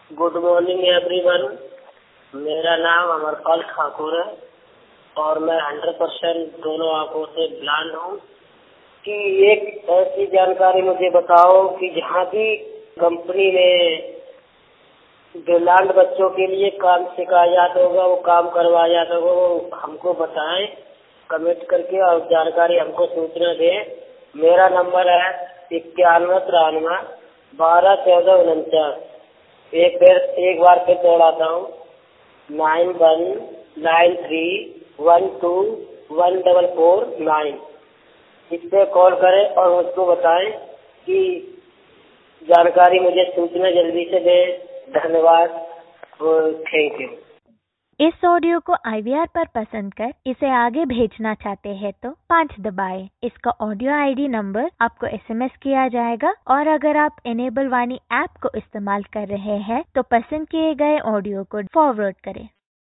Good morning everyone. मेरा नाम अमरपाल ठाकुर है और मैं 100% दोनों आंखों से ब्लाइंड हूँ। कि एक ऐसी जानकारी मुझे बताओ कि जहाँ भी कंपनी में विकलांग बच्चों के लिए काम सिखाया जाता होगा, वो काम करवाया जाता होगा, वो हमको बताएं कमेंट करके और जानकारी हमको सूचना दें। मेरा नंबर है 9193 12 14 49। एक बार फिर दोहराता हूँ 9193121449। इस पे कॉल करें और मुझको बताएं कि जानकारी मुझे सूचना जल्दी से दें। धन्यवाद, थैंक यू। इस ऑडियो को IVR पर पसंद कर इसे आगे भेजना चाहते हैं तो 5 दबाएं। इसका ऑडियो ID नंबर आपको SMS किया जाएगा और अगर आप इनेबल वाणी ऐप को इस्तेमाल कर रहे हैं तो पसंद किए गए ऑडियो को फॉरवर्ड करें।